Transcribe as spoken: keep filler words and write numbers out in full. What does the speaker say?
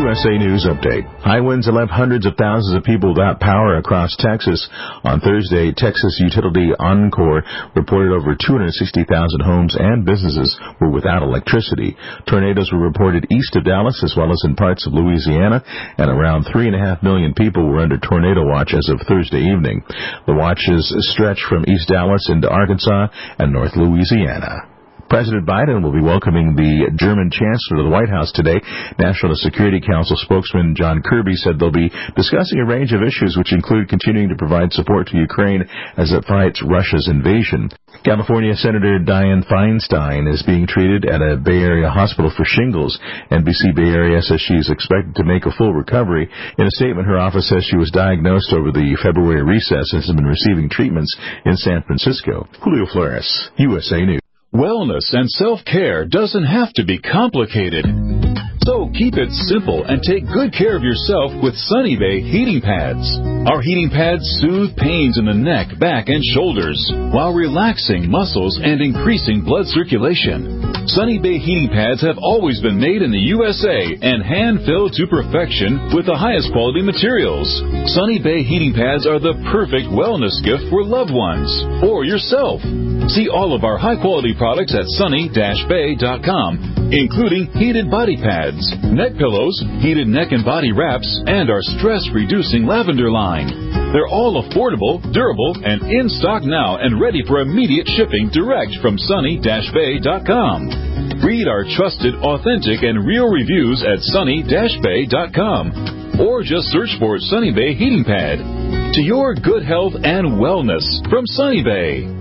S A News Update. High winds have left hundreds of thousands of people without power across Texas. On Thursday, Texas utility Oncor reported over two hundred sixty thousand homes and businesses were without electricity. Tornadoes were reported east of Dallas as well as in parts of Louisiana, and around three and a half million people were under tornado watch as of Thursday evening. The watches stretch from East Dallas into Arkansas and North Louisiana. President Biden will be welcoming the German Chancellor to the White House today. National Security Council spokesman John Kirby said they'll be discussing a range of issues which include continuing to provide support to Ukraine as it fights Russia's invasion. California Senator Dianne Feinstein is being treated at a Bay Area hospital for shingles. N B C Bay Area says she is expected to make a full recovery. In a statement, her office says she was diagnosed over the February recess and has been receiving treatments in San Francisco. Julio Flores, U S A News. Wellness and self-care doesn't have to be complicated. So keep it simple and take good care of yourself with Sunny Bay heating pads. Our heating pads soothe pains in the neck, back, and shoulders while relaxing muscles and increasing blood circulation. Sunny Bay heating pads have always been made in the U S A and hand-filled to perfection with the highest quality materials. Sunny Bay heating pads are the perfect wellness gift for loved ones or yourself. See all of our high-quality products at sunny dash bay dot com, including heated body pads, neck pillows, heated neck and body wraps, and our stress-reducing lavender line. They're all affordable, durable, and in stock now and ready for immediate shipping direct from sunny dash bay dot com. Read our trusted, authentic, and real reviews at sunny dash bay dot com, or just search for Sunny Bay Heating Pad. To your good health and wellness from Sunny Bay.